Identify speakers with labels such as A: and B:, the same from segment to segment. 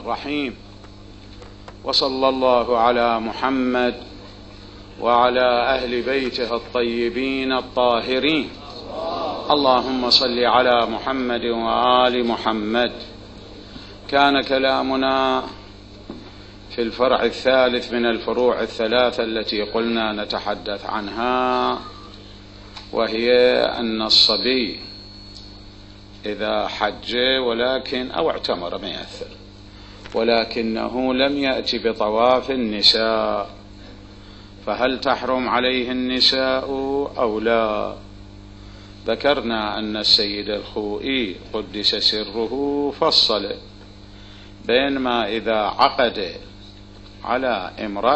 A: الرحيم. وصلى الله على محمد وعلى أهل بيته الطيبين الطاهرين. اللهم صل على محمد وآل محمد. كان كلامنا في الفرع الثالث من الفروع الثلاثة التي قلنا نتحدث عنها، وهي أن الصبي إذا حج أو اعتمر ما يأثر، ولكنه لم يأتي بطواف النساء، فهل تحرم عليه النساء أو لا؟ ذكرنا أن السيد الخوئي قدس سره فصل بينما إذا عقد على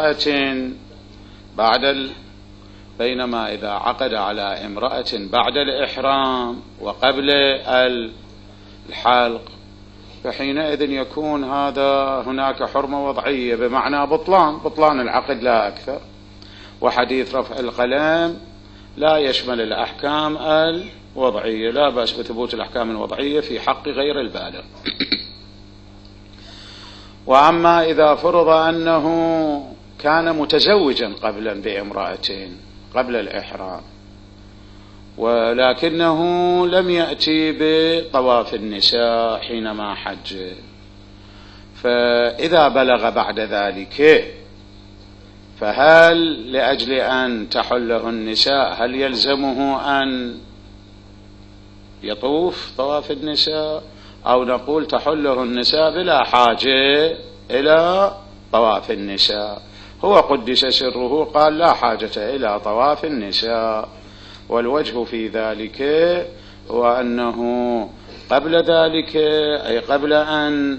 A: امرأة بعد الإحرام وقبل الحلق، فحينئذ يكون هناك حرمة وضعية، بمعنى بطلان العقد لا أكثر. وحديث رفع القلم لا يشمل الأحكام الوضعية، لا بأس بثبوت الأحكام الوضعية في حق غير البالغ. وأما إذا فرض أنه كان متزوجا قبلا بامرأة قبل الإحرام، ولكنه لم يأتي بطواف النساء حينما حج، فإذا بلغ بعد ذلك فهل لأجل أن تحله النساء هل يلزمه أن يطوف طواف النساء، أو نقول تحله النساء بلا حاجة إلى طواف النساء؟ هو قدس سره قال لا حاجة إلى طواف النساء، والوجه في ذلك هو أنه قبل ذلك، أي قبل أن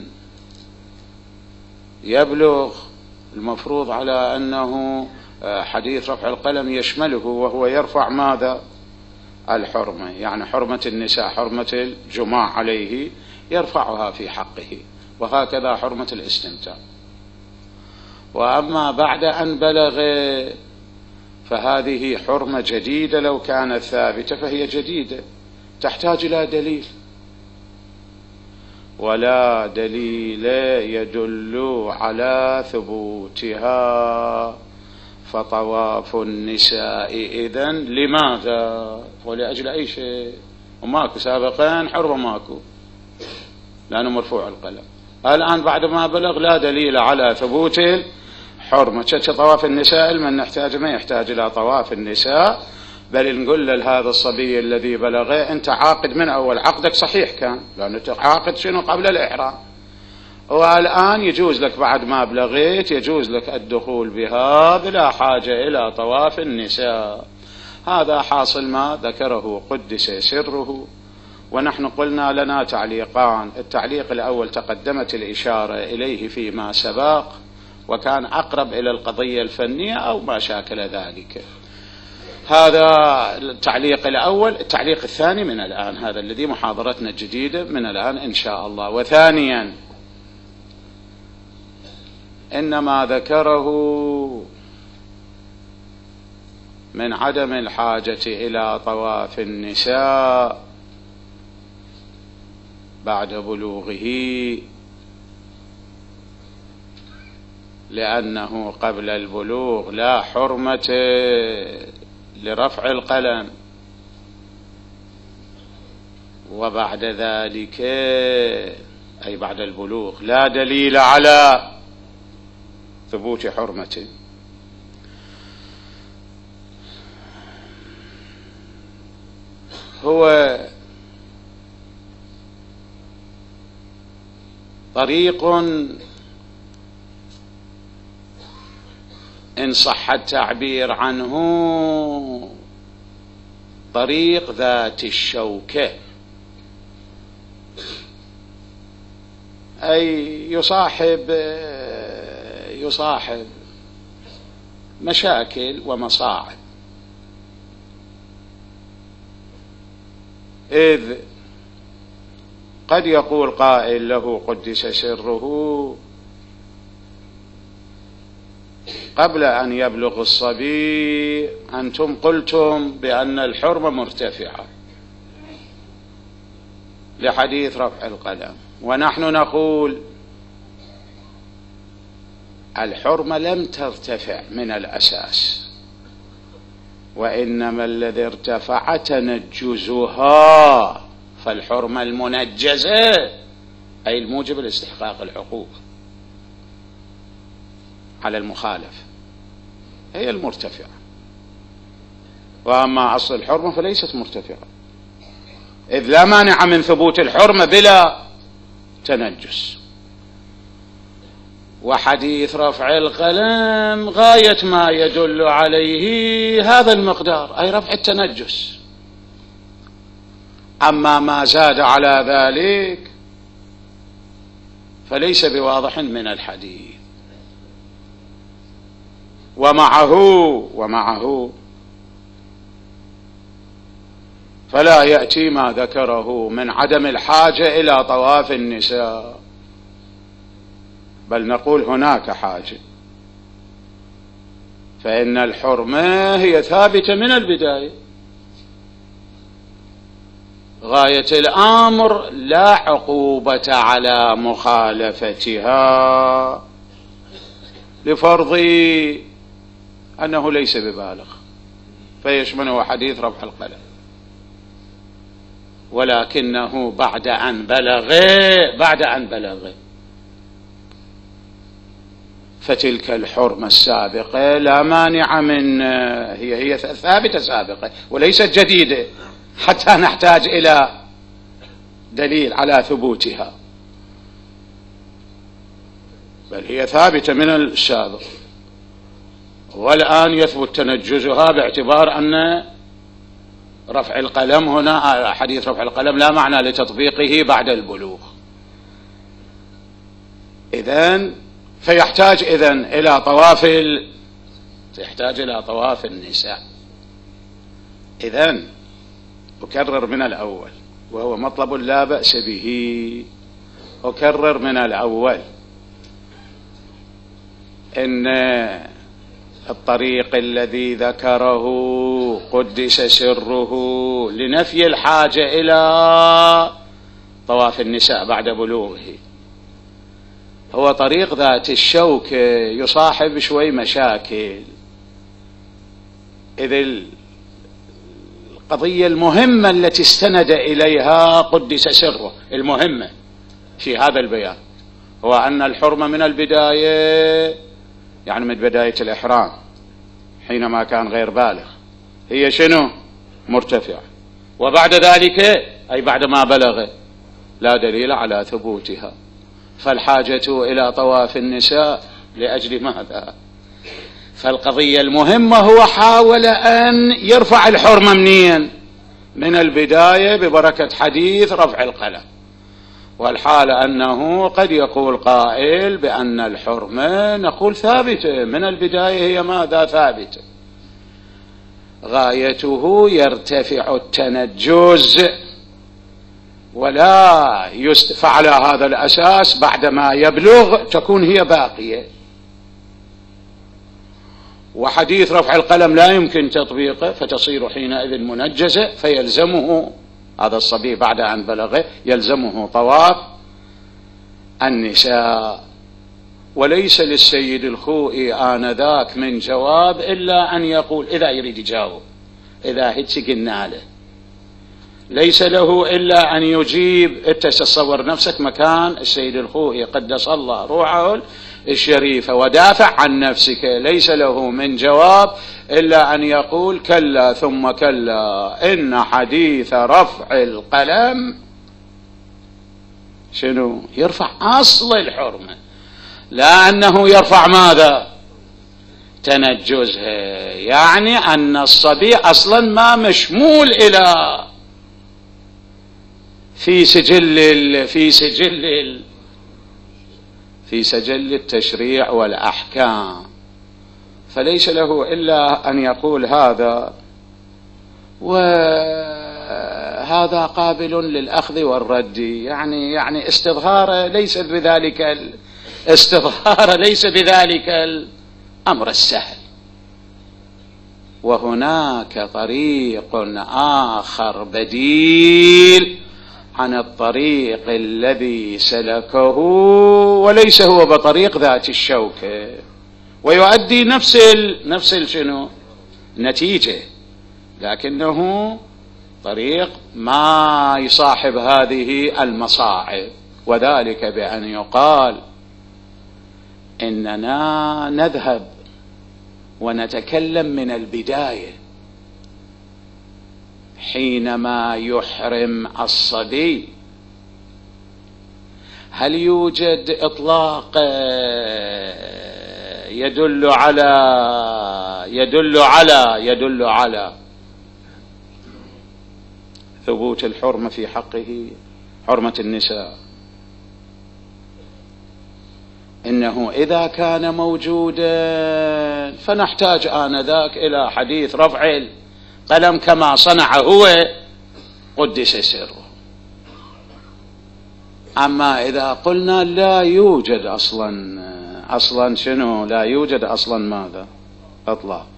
A: يبلغ، المفروض على أنه حديث رفع القلم يشمله، وهو يرفع ماذا؟ الحرمة، يعني حرمة النساء، حرمة الجماع عليه يرفعها في حقه، وهكذا حرمة الاستمتاع. وأما بعد أن بلغ فهذه حرمة جديدة، لو كانت ثابتة فهي جديدة تحتاج إلى دليل، ولا دليل يدل على ثبوتها، فطواف النساء إذن لماذا؟ ولأجل أي شيء؟ وماكو سابقا حرمة، ماكو، لأنه مرفوع القلم. الآن بعد ما بلغ لا دليل على ثبوت الحرمة. طواف النساء من نحتاج، ما يحتاج إلى طواف النساء، بل نقول لهذا الصبي الذي بلغ أنت عاقد من أول، عقدك صحيح كان، لأنه عاقد قبل الإحرام، والآن يجوز لك بعد ما بلغيت يجوز لك الدخول بها بلا حاجة إلى طواف النساء. هذا حاصل ما ذكره قدس سره. ونحن قلنا لنا تعليقان. التعليق الأول تقدمت الإشارة إليه فيما سبق، وكان أقرب إلى القضية الفنية أو ما شاكل ذلك. هذا التعليق الأول. التعليق الثاني من الآن، هذا الذي محاضرتنا الجديدة من الآن إن شاء الله. وثانيا، إنما ذكره من عدم الحاجة إلى طواف النساء بعد بلوغه، لأنه قبل البلوغ لا حرمة لرفع القلم، وبعد ذلك أي بعد البلوغ لا دليل على ثبوت حرمته. هو طريق إن صح التعبير عنه طريق ذات الشوكة، أي يصاحب مشاكل ومصاعب، إذ قد يقول قائل له قدس سره قبل أن يبلغ الصبي أنتم قلتم بأن الحرمة مرتفعة لحديث رفع القلم، ونحن نقول الحرمة لم ترتفع من الأساس، وإنما الذي ارتفع تنجزها. فالحرمة المنجزة أي الموجب لاستحقاق الحقوق على المخالف هي المرتفعة، وأما أصل الحرمة فليست مرتفعة، إذ لا مانع من ثبوت الحرمة بلا تنجس. وحديث رفع القلم غاية ما يدل عليه هذا المقدار، أي رفع التنجس. أما ما زاد على ذلك فليس بواضح من الحديث. ومعه فلا يأتي ما ذكره من عدم الحاجة إلى طواف النساء، بل نقول هناك حاجة، فإن الحرمة هي ثابتة من البداية. غاية الأمر لا عقوبة على مخالفتها لفرض أنه ليس ببالغ، فيشمله حديث رفع القلم، ولكنه بعد أن بلغ فتلك الحرمة السابقة لا مانع من، هي ثابتة سابقة وليست جديدة حتى نحتاج إلى دليل على ثبوتها، بل هي ثابتة من السابق، والآن يثبت تنجزها باعتبار أن رفع القلم هنا حديث رفع القلم لا معنى لتطبيقه بعد البلوغ. فيحتاج إلى طواف النساء. أكرر من الأول، وهو مطلب لا بأس به، أكرر من الأول إن الطريق الذي ذكره قدس سره لنفي الحاجة إلى طواف النساء بعد بلوغه هو طريق ذات الشوك، يصاحب شوي مشاكل، إذ القضية المهمة التي استند إليها قدس سره المهمة في هذا البيان هو أن الحرمة من البداية، يعني من بداية الإحرام حينما كان غير بالغ، هي شنو؟ مرتفعة، وبعد ذلك أي بعد ما بلغ لا دليل على ثبوتها، فالحاجة إلى طواف النساء لأجل ماذا؟ فالقضية المهمة هو حاول أن يرفع الحرمة منين؟ من البداية ببركة حديث رفع القلم، والحال أنه قد يقول قائل بأن الحرمة نقول ثابتة من البداية، هي ماذا ثابتة؟ غايته يرتفع التنجز، ولا فعلى هذا الأساس بعدما يبلغ تكون هي باقية. وحديث رفع القلم لا يمكن تطبيقه، فتصير حينئذ منجزة، فيلزمه هذا الصبي بعد أن بلغه يلزمه طواف النساء. وليس للسيد الخوئي آنذاك من جواب إلا أن يقول، إذا يريد يجاوب، إذا هيك قلنا له ليس له إلا أن يجيب. تصور نفسك مكان السيد الخوئي قدس الله روحه الشريفة ودافع عن نفسك، ليس له من جواب إلا أن يقول كلا ثم كلا، إن حديث رفع القلم شنو؟ يرفع أصل الحرمة، لا أنه يرفع ماذا؟ تنجزها، يعني أن الصبي أصلا ما مشمول إلى في سجل التشريع والأحكام، فليس له إلا أن يقول هذا، وهذا قابل للأخذ والرد، يعني استظهار ليس بذلك الأمر السهل. وهناك طريق آخر بديل عن الطريق الذي سلكه، وليس هو بطريق ذات الشوكة، ويؤدي نفس شنو نتيجة، لكنه طريق ما يصاحب هذه المصاعب، وذلك بأن يقال إننا نذهب ونتكلم من البداية حينما يحرم الصبي. هل يوجد إطلاق يدل على ثبوت الحرمة في حقه، حرمة النساء؟ إنه إذا كان موجودا فنحتاج آنذاك إلى حديث رفع القلم كما صنع هو قدس سره. أما إذا قلنا لا يوجد أصلا شنو؟ لا يوجد أصلا ماذا؟ إطلاق.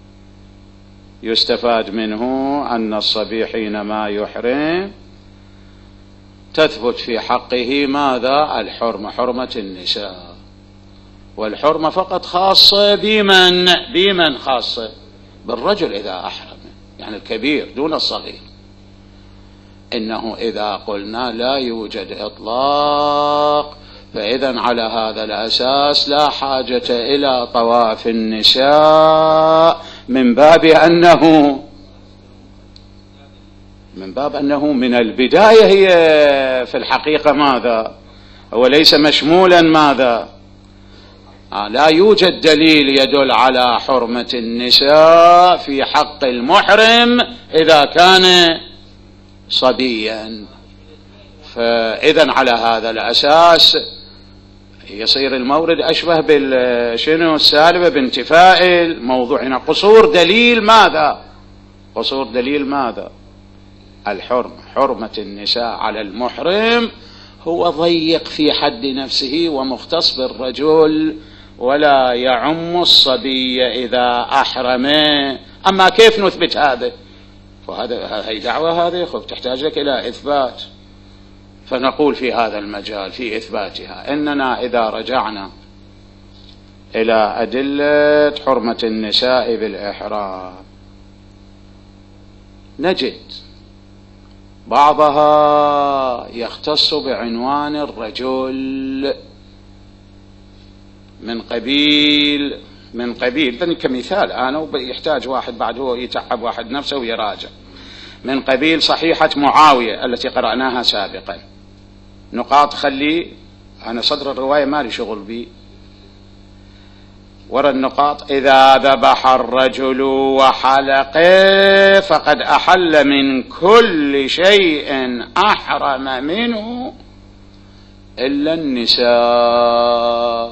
A: يستفاد منه أن الصبي حينما يحرم تثبت في حقه ماذا؟ الحرمة، حرمة النساء. والحرمة فقط خاصة بمن خاصة؟ بالرجل إذا أحرم، يعني الكبير دون الصغير. إنه إذا قلنا لا يوجد إطلاق فإذا على هذا الأساس لا حاجة إلى طواف النساء، من باب أنه من البداية هي في الحقيقة ماذا؟ هو ليس مشمولا ماذا؟ لا يوجد دليل يدل على حرمة النساء في حق المحرم إذا كان صبيا. فإذا على هذا الأساس يصير المورد أشبه بالشنو السالبة بانتفاء الموضوع. هنا قصور دليل ماذا؟ قصور دليل ماذا؟ الحرمة، حرمة النساء على المحرم هو ضيق في حد نفسه ومختص بالرجل ولا يعم الصبي إذا أحرم. أما كيف نثبت هذا؟ هي دعوة هذه تحتاج لك إلى إثبات. فنقول في هذا المجال في إثباتها إننا إذا رجعنا إلى أدلة حرمة النساء بالإحرام نجد بعضها يختص بعنوان الرجل من قبيل كمثال أنا يحتاج واحد بعد هو يتعب واحد نفسه ويراجع، من قبيل صحيحة معاوية التي قرأناها سابقا. نقاط خلي أنا صدر الرواية مالي شغل بي، ورا النقاط: إذا ذبح الرجل وحلقه فقد أحل من كل شيء أحرم منه إلا النساء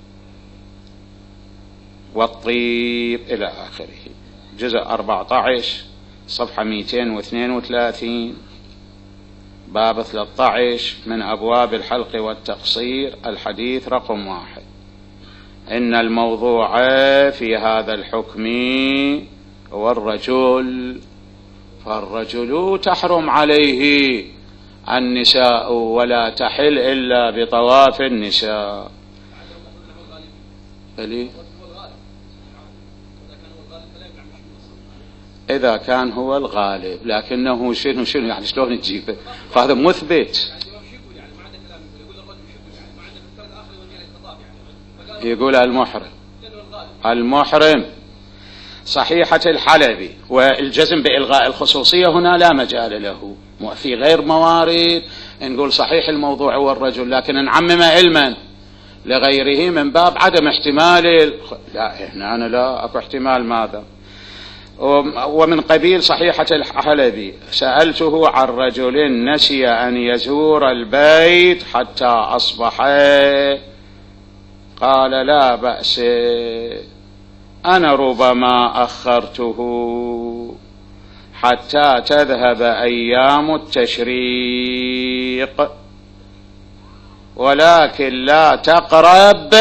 A: والطيب إلى آخره. جزء 14 صفحة 232 باب 13 من أبواب الحلق والتقصير، الحديث رقم 1: إن الموضوع في هذا الحكم هو الرجل، فالرجل تحرم عليه النساء ولا تحل إلا بطواف النساء. إذا كان هو الغالب، لكنه شنو يعني شلون تجيبه؟ فهذا مثبت. يقول المحرم صحيحة الحلبي والجزم بإلغاء الخصوصية هنا لا مجال له. في غير موارد نقول صحيح الموضوع هو الرجل، لكن نعمم علما لغيره من باب عدم احتمال لا هنا أنا لا أكو احتمال ماذا. ومن قبيل صحيحة الحلبي: سألته عن رجل نسي أن يزور البيت حتى أصبح، قال: لا بأس، أنا ربما أخرته حتى تذهب أيام التشريق، ولكن لا تقرب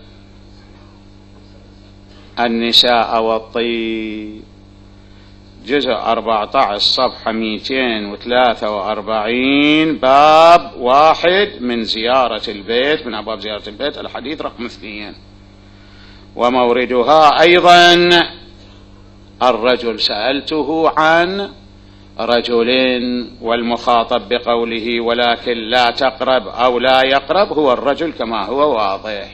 A: النساء والطيب. جزء 14 صفحة 243 باب 1 من زيارة البيت، من أبواب زيارة البيت، الحديث رقم 2: وموردها أيضا الرجل. سألته عن رجل، والمخاطب بقوله ولكن لا تقرب أو لا يقرب هو الرجل كما هو واضح.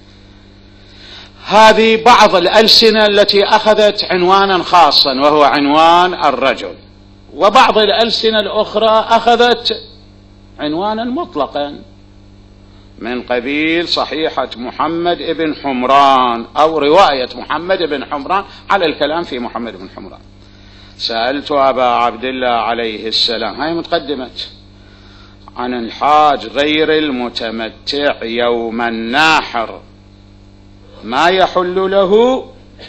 A: هذه بعض الألسنة التي أخذت عنوانا خاصا وهو عنوان الرجل، وبعض الألسنة الأخرى أخذت عنوانا مطلقا من قبيل صحيحة محمد بن حمران أو رواية محمد بن حمران على الكلام في محمد بن حمران. سألت أبا عبد الله عليه السلام، هاي متقدمة، عن الحاج غير المتمتع يوم الناحر ما يحل له؟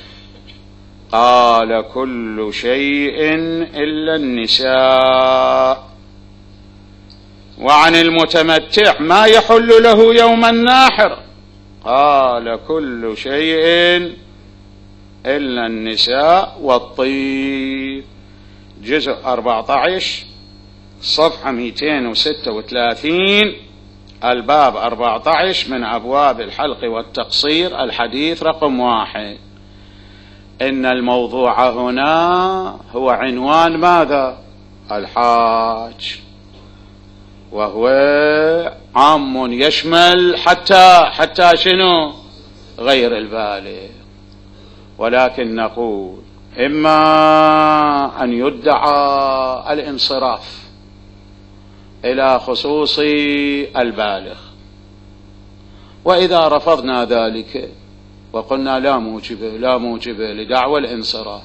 A: قال كل شيء إلا النساء. وعن المتمتع ما يحل له يوم الناحر؟ قال كل شيء إلا النساء والطيب. جزء 14 صفحة 236 الباب 14 من أبواب الحلق والتقصير الحديث رقم 1. إن الموضوع هنا هو عنوان ماذا؟ الحاج، وهو عام يشمل حتى شنو؟ غير البالغ. ولكن نقول إما أن يدعى الانصراف إلى خصوص البالغ، وإذا رفضنا ذلك وقلنا لا موجب لدعوى الانصراف،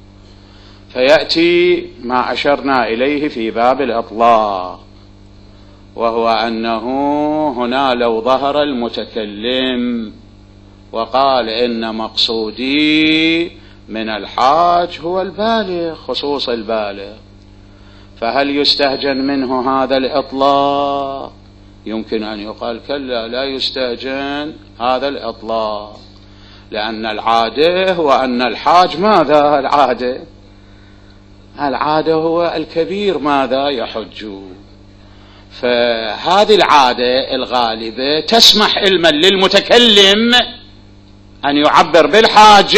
A: فيأتي ما أشرنا إليه في باب الإطلاق، وهو أنه هنا لو ظهر المتكلم وقال إن مقصودي من الحاج هو البالغ، خصوص البالغ، فهل يستهجن منه هذا الإطلاق؟ يمكن أن يقال كلا، لا يستهجن هذا الإطلاق، لأن العادة هو أن الحاج ماذا؟ العادة هو الكبير ماذا؟ يحج. فهذه العادة الغالبة تسمح علما للمتكلم أن يعبر بالحاج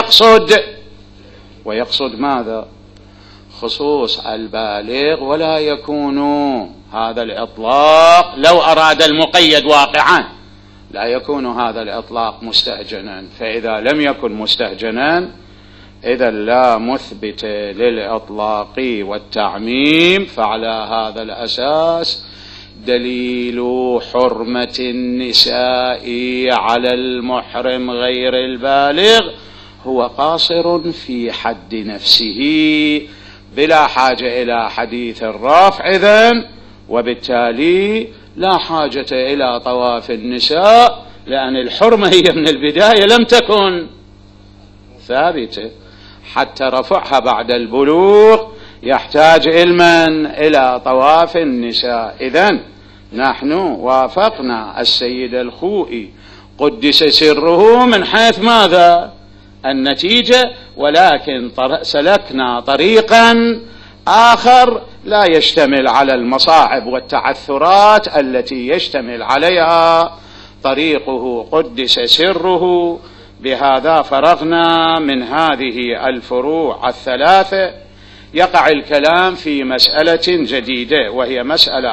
A: ويقصد ماذا؟ خصوص البالغ، ولا يكون هذا الإطلاق لو أراد المقيد واقعا لا يكون هذا الإطلاق مستهجنا. فإذا لم يكن مستهجنا إذا لا مثبت للإطلاق والتعميم، فعلى هذا الأساس دليل حرمة النساء على المحرم غير البالغ هو قاصر في حد نفسه بلا حاجة إلى حديث الرافع إذن، وبالتالي لا حاجة إلى طواف النساء، لأن الحرمة هي من البداية لم تكن ثابتة، حتى رفعها بعد البلوغ يحتاج علما إلى طواف النساء. إذن نحن وافقنا السيد الخوئي قدس سره من حيث ماذا؟ النتيجة، ولكن سلكنا طريقا آخر لا يشتمل على المصاعب والتعثرات التي يشتمل عليها طريقه قدس سره. بهذا فرغنا من هذه الفروع الثلاثة. يقع الكلام في مسألة جديدة وهي مسألة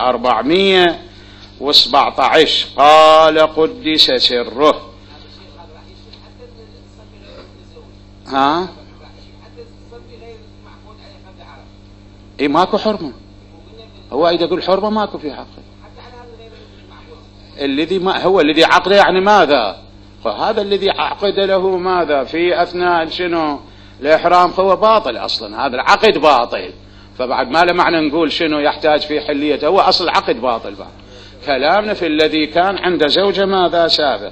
A: 417. قال قدس سره. إيه ماكو حرمة، هو إذا يقول حرمة ماكو في حقه. الذي عقده يعني ماذا؟ فهذا الذي عقد له ماذا في أثناء شنو الإحرام فهو باطل أصلا، هذا العقد باطل، فبعد ما له معنى نقول شنو يحتاج في حليته، هو أصل العقد باطل. بعد كلامنا في الذي كان عند زوجة ماذا سابق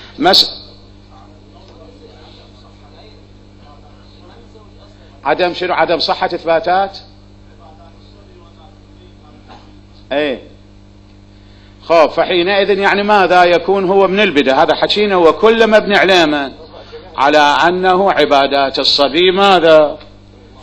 A: عدم شنو؟ عدم صحة إثباتات. ايه خب، فحينئذ يعني ماذا يكون هو من البدء، هذا حكينا هو كل مبني على أنه عبادات الصبي ماذا؟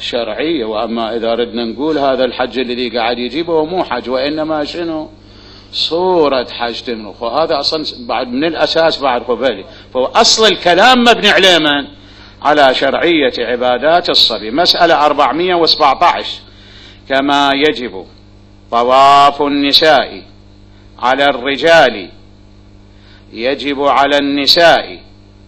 A: شرعية. وأما إذا ردنا نقول هذا الحج الذي قاعد يجيبه هو مو حج وإنما شنو؟ صورة حج تمرخ، وهذا أصلا بعد من الأساس بعد قبالي، فهو أصل الكلام مبني على من؟ على شرعية عبادات الصبي. مسألة 417: كما يجب طواف النساء على الرجال يجب على النساء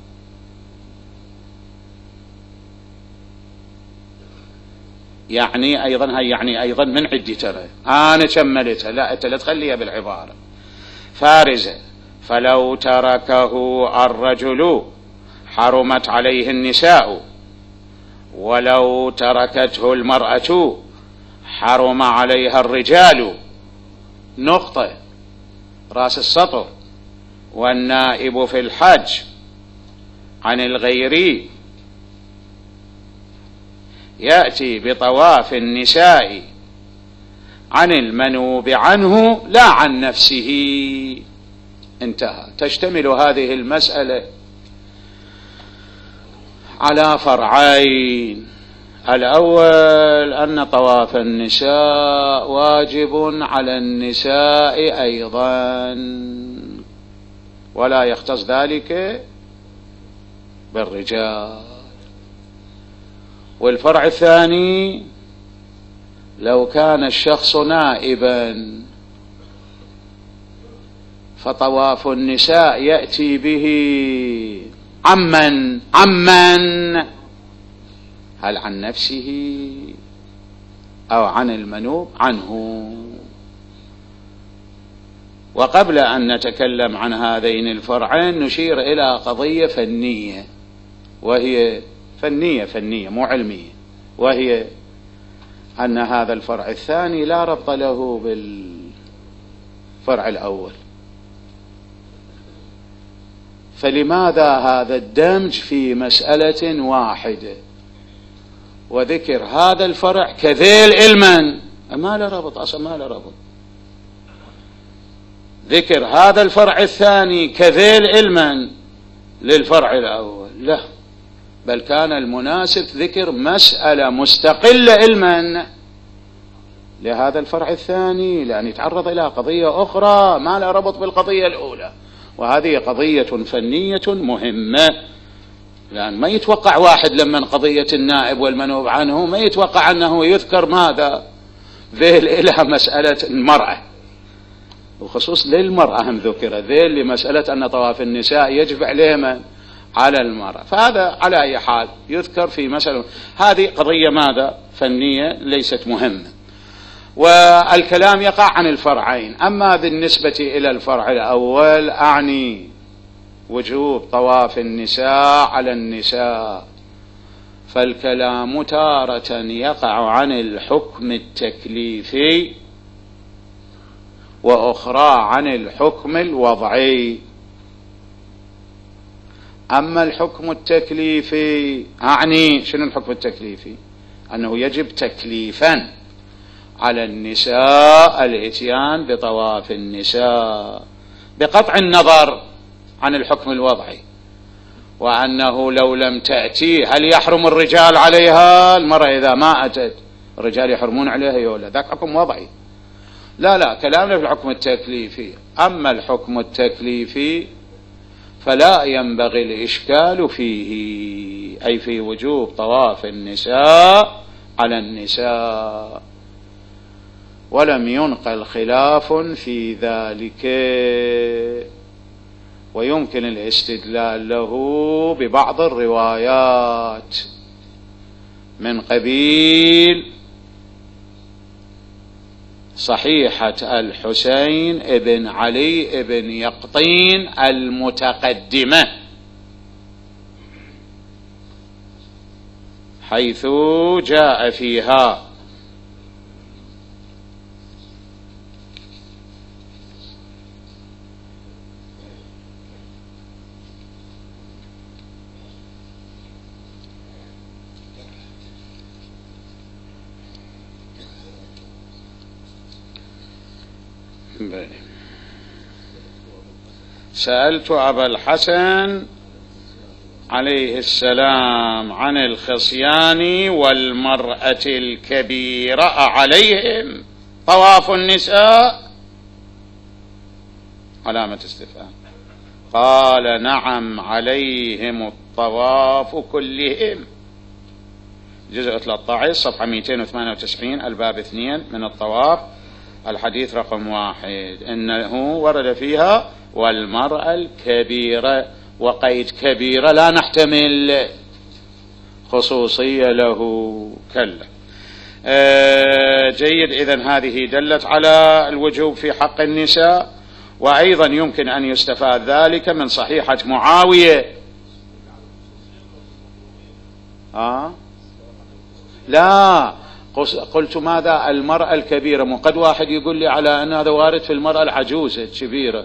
A: يعني أيضا، هي يعني أيضا من عدي، ترى أنا كملتها، لا أنت لا تخليها بالعبارة فارزة. فلو تركه الرجل حرمت عليه النساء، ولو تركته المرأة حرم عليها الرجال. نقطة، رأس السطر. والنائب في الحج عن الغير يأتي بطواف النساء عن المنوب عنه لا عن نفسه. انتهى. تشتمل هذه المسألة على فرعين: الأول أن طواف النساء واجب على النساء أيضا، ولا يختص ذلك بالرجال. والفرع الثاني: لو كان الشخص نائبا فطواف النساء يأتي به عمن هل عن نفسه أو عن المنوب عنه. وقبل أن نتكلم عن هذين الفرعين نشير إلى قضية فنية، وهي فنية مو علمية، وهي أن هذا الفرع الثاني لا ربط له بالفرع الأول. فلماذا هذا الدمج في مسألة واحدة وذكر هذا الفرع كذيل علما؟ ما له ربط، أصلا ما له ربط. ذكر هذا الفرع الثاني كذيل علما للفرع الأول، لا، بل كان المناسب ذكر مسألة مستقلة علما لهذا الفرع الثاني، لأن يتعرض إلى قضية أخرى ما لا ربط بالقضية الأولى، وهذه قضية فنية مهمة. لأن ما يتوقع واحد لما قضية النائب والمنوب عنه ما يتوقع أنه يذكر ماذا ذيل إلى مسألة المرأة، وخصوص للمرأة هم ذكر ذيل لمسألة أن طواف النساء يجب عليهما على المرأة. فهذا على أي حال يذكر في مسألة، هذه قضية ماذا فنية ليست مهمة، والكلام يقع عن الفرعين. أما بالنسبة إلى الفرع الأول أعني وجوب طواف النساء على النساء، فالكلام تارة يقع عن الحكم التكليفي وأخرى عن الحكم الوضعي. أما الحكم التكليفي أعني شنو الحكم التكليفي؟ أنه يجب تكليفا على النساء الاتيان بطواف النساء بقطع النظر عن الحكم الوضعي، وأنه لو لم تأتي هل يحرم الرجال عليها؟ المرأة إذا ما أتت الرجال يحرمون عليها يولا، ذاك حكم وضعي. لا كلامنا في الحكم التكليفي. أما الحكم التكليفي فلا ينبغي الإشكال فيه، أي في وجوب طواف النساء على النساء، ولم ينقل خلاف في ذلك، ويمكن الاستدلال له ببعض الروايات من قبيل صحيحة الحسين ابن علي ابن يقطين المتقدمة، حيث جاء فيها: سألت أبا الحسن عليه السلام عن الخصيان والمرأة الكبيرة عليهم طواف النساء؟ علامة استفهام. قال نعم عليهم الطواف كلهم. جزء 13 صفحة 298 الباب 2 من الطواف الحديث رقم 1 إنه ورد فيها والمرأة الكبيرة، وقيد كبيرة لا نحتمل خصوصية له كلا. جيد. إذن هذه دلت على الوجوب في حق النساء. وأيضا يمكن أن يستفاد ذلك من صحيحة معاوية. لا، قلت ماذا المرأة الكبيرة، مو قد واحد يقول لي على أن هذا وارد في المرأة العجوزة الكبيرة،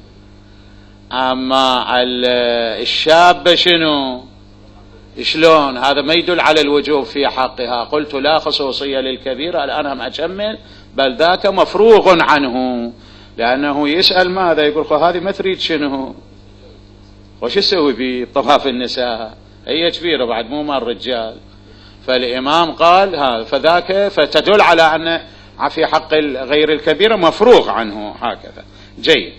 A: أما الشابة شنو شلون؟ هذا ما يدل على الوجوب في حقها. قلت لا خصوصية للكبيرة، الآن هم أكمل، بل ذاك مفروغ عنه، لأنه يسأل ماذا، يقول هذه ما تريد شنو، وش يسوي بطواف النساء، هي كبيرة بعد مو مال الرجال. فالإمام قال هذا، فذاك فتدل على أن في حق غير الكبيرة مفروغ عنه هكذا. جيد.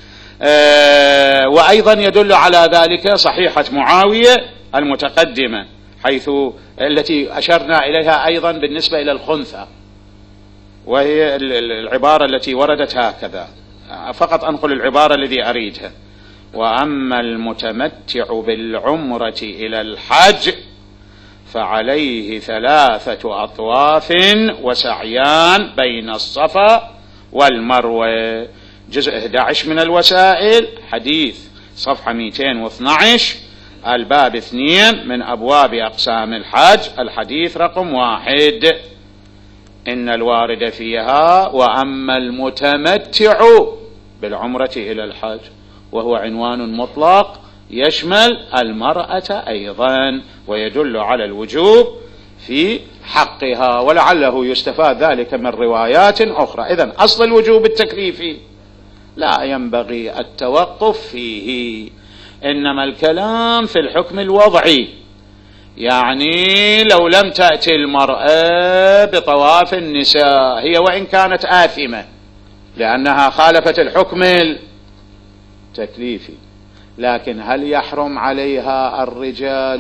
A: وأيضا يدل على ذلك صحيحة معاوية المتقدمة، حيث التي أشرنا إليها أيضا بالنسبة إلى الخنثى، وهي العبارة التي وردت هكذا، فقط أنقل العبارة الذي أريدها: وأما المتمتع بالعمرة إلى الحج فعليه 3 أطواف وسعيان بين الصفا والمروة. جزء 11 من الوسائل، حديث صفحة 212 الباب 2 من أبواب أقسام الحج الحديث رقم 1 إن الوارد فيها وأما المتمتع بالعمرة إلى الحج، وهو عنوان مطلق يشمل المرأة أيضا، ويدل على الوجوب في حقها، ولعله يستفاد ذلك من روايات أخرى. إذن أصل الوجوب التكليفي لا ينبغي التوقف فيه، إنما الكلام في الحكم الوضعي، يعني لو لم تأتي المرأة بطواف النساء هي وإن كانت آثمة لأنها خالفت الحكم التكليفي، لكن هل يحرم عليها الرجال؟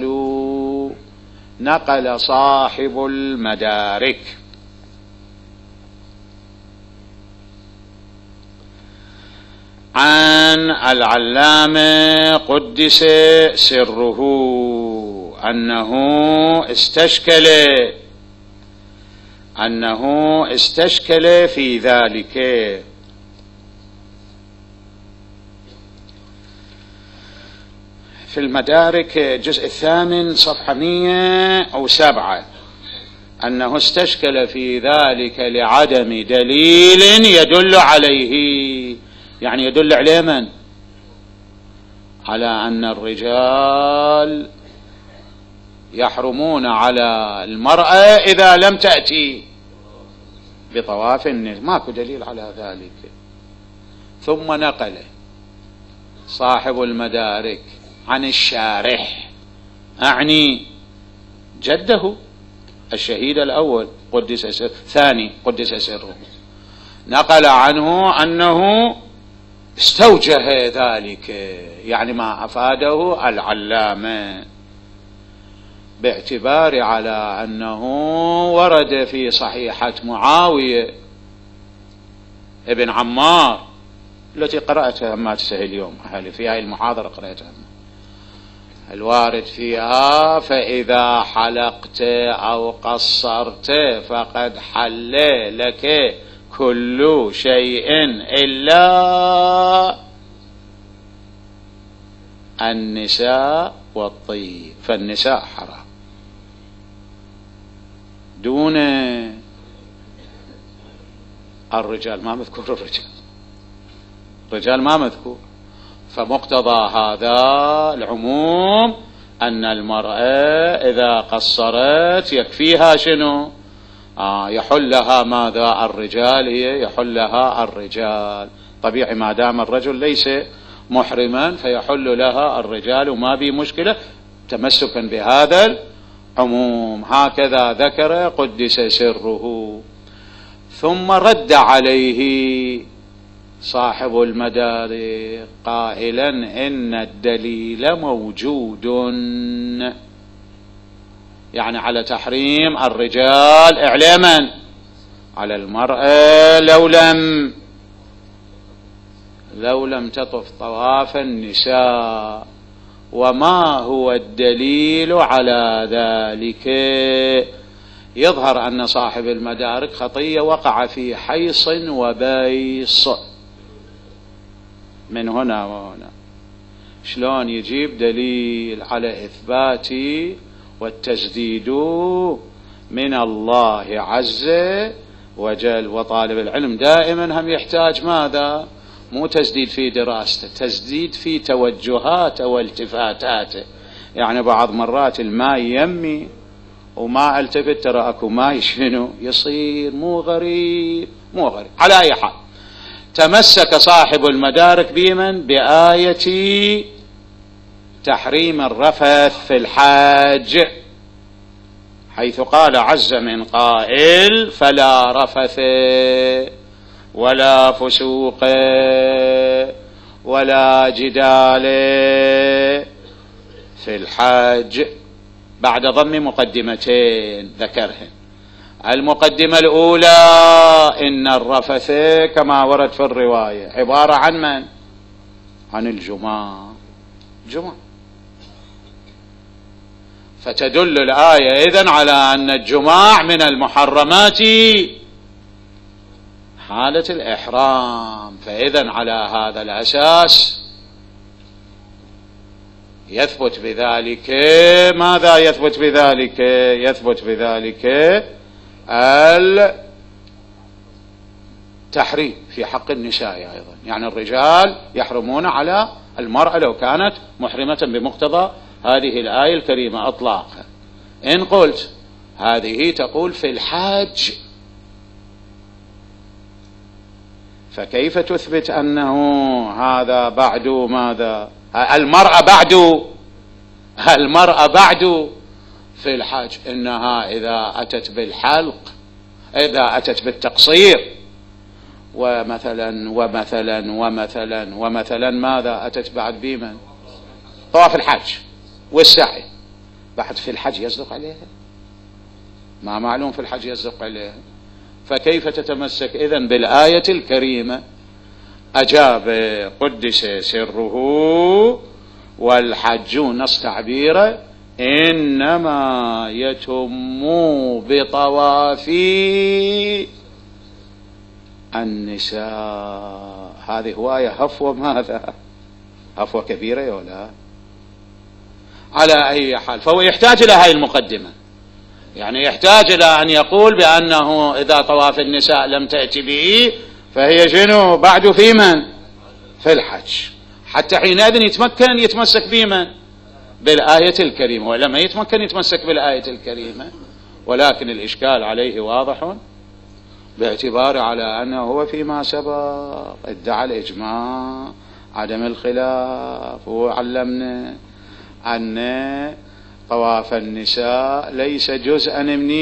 A: نقل صاحب المدارك عن العلامة قدس سره أنه استشكل في ذلك. في المدارك جزء 8 صفحة 107 أنه استشكل في ذلك لعدم دليل يدل عليه، يعني يدل عليه من؟ على أن الرجال يحرمون على المرأة إذا لم تأتي بطواف النساء، ماكو دليل على ذلك. ثم نقل صاحب المدارك عن الشارح، أعني جده الشهيد الأول ثاني قدس سره، نقل عنه أنه استوجه ذلك، يعني ما أفاده العلامة، باعتبار على أنه ورد في صحيحة معاوية ابن عمار التي قرأتها ما تسهل اليوم أهلي في هذه المحاضرة، قرأتها الوارد فيها فإذا حلقت أو قصرت فقد حل لك كل شيء إلا النساء والطيب، فالنساء حرام دون الرجال، ما مذكور الرجال ما مذكور. فمقتضى هذا العموم أن المرأة إذا قصرت يكفيها شنو؟ يحل لها ماذا؟ الرجال، هي يحل لها الرجال طبيعي، ما دام الرجل ليس محرما فيحل لها الرجال وما بي مشكلة، تمسكا بهذا العموم. هكذا ذكر قدس سره. ثم رد عليه صاحب المدارك قائلا إن الدليل موجود، يعني على تحريم الرجال إعلاما على المرأة لو لم تطف طواف النساء. وما هو الدليل على ذلك؟ يظهر أن صاحب المدارك خطية وقع في حيص وبيص من هنا وهنا. شلون يجيب دليل على إثبات والتسديد من الله عز وجل؟ وطالب العلم دائما هم يحتاج ماذا؟ مو تسديد في دراسته، تسديد في توجهاته والتفاتاته. يعني بعض مرات الماء يمي وما التفت ترى اكو ماء شنو يصير، مو غريب. على اي حال تمسك صاحب المدارك بمن؟ بآية تحريم الرفث في الحاج، حيث قال عز من قائل: فلا رفث ولا فسوق ولا جدال في الحاج، بعد ضم مقدمتين ذكرهن. المقدمة الأولى: إن الرفث كما ورد في الرواية عبارة عن من؟ عن الجماع. فتدل الآية إذن على أن الجماع من المحرمات حالة الإحرام. فإذن على هذا الأساس يثبت بذلك ماذا؟ يثبت بذلك التحريم في حق النساء أيضا. يعني الرجال يحرمون على المرأة لو كانت محرمة بمقتضى هذه الآية الكريمة أطلاقا. إن قلت هذه تقول في الحاج، فكيف تثبت أنه هذا بعد ماذا؟ المرأة بعد في الحاج. إنها إذا أتت بالحلق، إذا أتت بالتقصير ومثلا ماذا أتت بعد بمن؟ طواف الحج والسعي، بعد في الحج يصدق عليها؟ ما معلوم في الحج يصدق عليها. فكيف تتمسك إذن بالآية الكريمة؟ أجاب قدس سره: والحج نص تعبيره إنما يتم بطواف النساء. هذه هواية هفوة، ماذا؟ هفوة كبيرة يا ولا؟ على أي حال فهو يحتاج إلى هذه المقدمة، يعني يحتاج إلى أن يقول بأنه إذا طواف النساء لم تأتي به فهي شنو؟ بعد في من؟ في الحج، حتى حينئذ يتمسك بمن؟ بالآية الكريمة. ولما يتمكن يتمسك بالآية الكريمة، ولكن الإشكال عليه واضح باعتبار على أنه هو فيما سبق ادعى الإجماع عدم الخلاف. هو علمنا أن طواف النساء ليس جزءا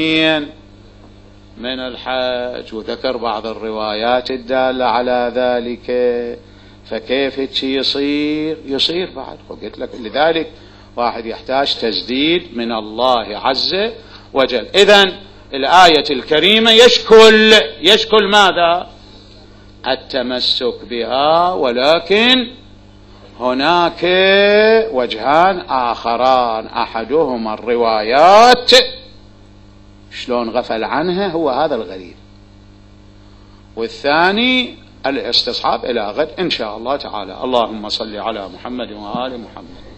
A: من الحج، وذكر بعض الروايات الدالة على ذلك. فكيف يصير بعد؟ قلت لك لذلك واحد يحتاج تسديد من الله عز وجل. إذن الآية الكريمة يشكل ماذا؟ التمسك بها، ولكن هناك وجهان آخران: أحدهما الروايات شلون غفل عنها، هو هذا الغريب، والثاني الاستصحاب. إلى غد إن شاء الله تعالى. اللهم صل على محمد وآل محمد.